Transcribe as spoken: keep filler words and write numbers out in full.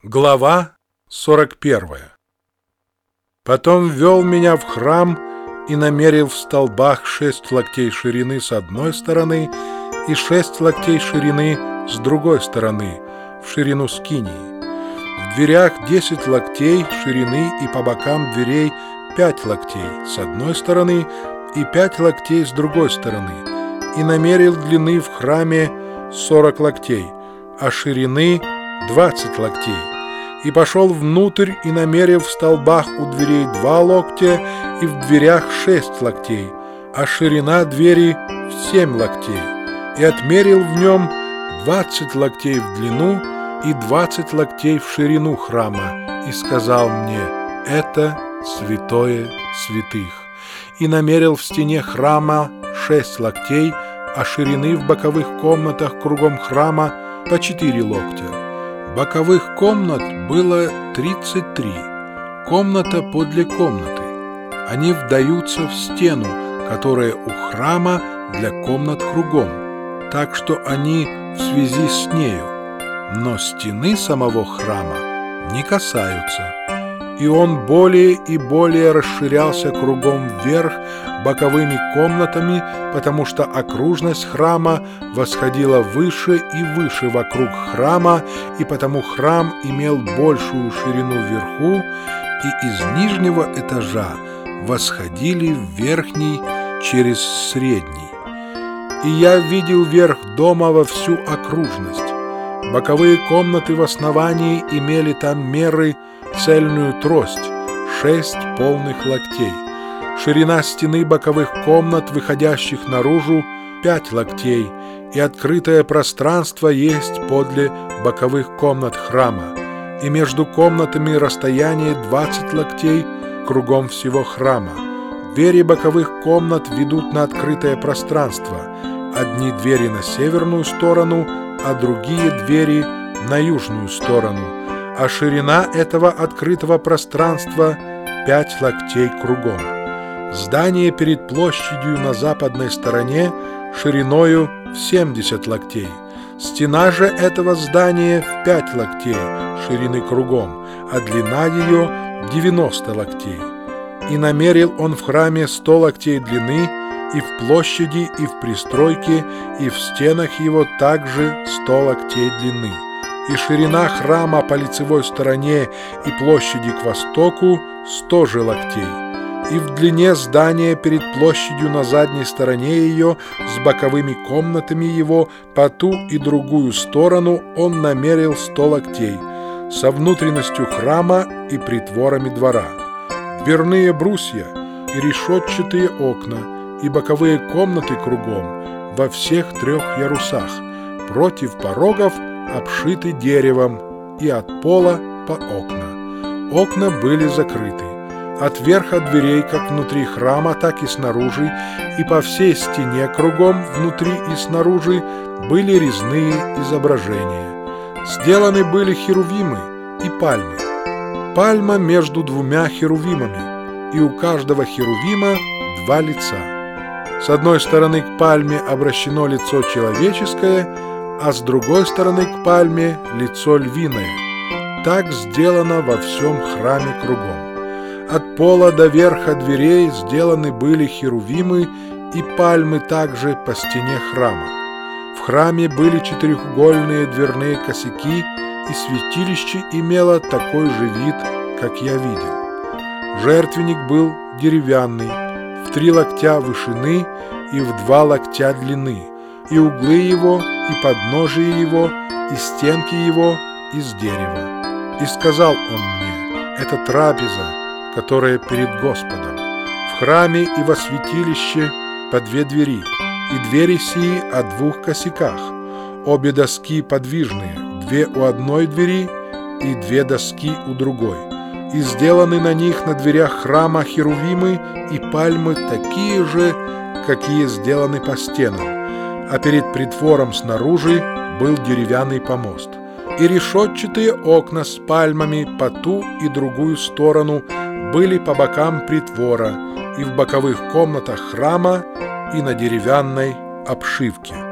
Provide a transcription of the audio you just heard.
Глава сорок первая. Потом ввел меня в храм и намерил в столбах шесть локтей ширины с одной стороны и шесть локтей ширины с другой стороны, в ширину скинии. В дверях десять локтей ширины и по бокам дверей пять локтей с одной стороны и пять локтей с другой стороны, и намерил длины в храме сорок локтей, а ширины двадцать локтей. И пошел внутрь и намерил в столбах у дверей два локтя и в дверях шесть локтей, а ширина двери в семь локтей. И отмерил в нем двадцать локтей в длину и двадцать локтей в ширину храма, и сказал мне: это святое святых. И намерил в стене храма шесть локтей, а ширины в боковых комнатах кругом храма по четыре локтя. Боковых комнат было тридцать три, комната подле комнаты. Они вдаются в стену, которая у храма для комнат кругом, так что они в связи с нею, но стены самого храма не касаются. И он более и более расширялся кругом вверх боковыми комнатами, потому что окружность храма восходила выше и выше вокруг храма, и потому храм имел большую ширину вверху, и из нижнего этажа восходили в верхний через средний. И я видел верх дома во всю окружность. Боковые комнаты в основании имели там меры цельную трость, шесть полных локтей. Ширина стены боковых комнат, выходящих наружу, пять локтей, и открытое пространство есть подле боковых комнат храма. И между комнатами расстояние двадцать локтей кругом всего храма. Двери боковых комнат ведут на открытое пространство. Одни двери на северную сторону, а другие двери на южную сторону. А ширина этого открытого пространства пять локтей кругом. Здание перед площадью на западной стороне шириною в семьдесят локтей. Стена же этого здания в пять локтей ширины кругом, а длина ее девяносто локтей. И намерил он в храме сто локтей длины, и в площади, и в пристройке, и в стенах его также сто локтей длины. И ширина храма по лицевой стороне и площади к востоку сто же локтей. И в длине здания перед площадью на задней стороне ее с боковыми комнатами его по ту и другую сторону он намерил сто локтей, со внутренностью храма и притворами двора. Дверные брусья и решетчатые окна, и боковые комнаты кругом во всех трех ярусах, против порогов обшиты деревом, и от пола по окна. Окна были закрыты. От верха дверей, как внутри храма, так и снаружи, и по всей стене кругом, внутри и снаружи, были резные изображения. Сделаны были херувимы и пальмы. Пальма между двумя херувимами, и у каждого херувима два лица. С одной стороны к пальме обращено лицо человеческое, а с другой стороны к пальме лицо львиное. Так сделано во всем храме кругом. От пола до верха дверей сделаны были херувимы и пальмы также по стене храма. В храме были четырехугольные дверные косяки, и святилище имело такой же вид, как я видел. Жертвенник был деревянный, в три локтя вышины и в два локтя длины, и углы его, и подножие его, и стенки его из дерева. И сказал он мне: это трапеза, которая перед Господом. В храме и во святилище по две двери, и двери сии о двух косяках. Обе доски подвижные, две у одной двери и две доски у другой. И сделаны на них на дверях храма херувимы и пальмы такие же, какие сделаны по стенам. А перед притвором снаружи был деревянный помост. И решетчатые окна с пальмами по ту и другую сторону были по бокам притвора, и в боковых комнатах храма, и на деревянной обшивке.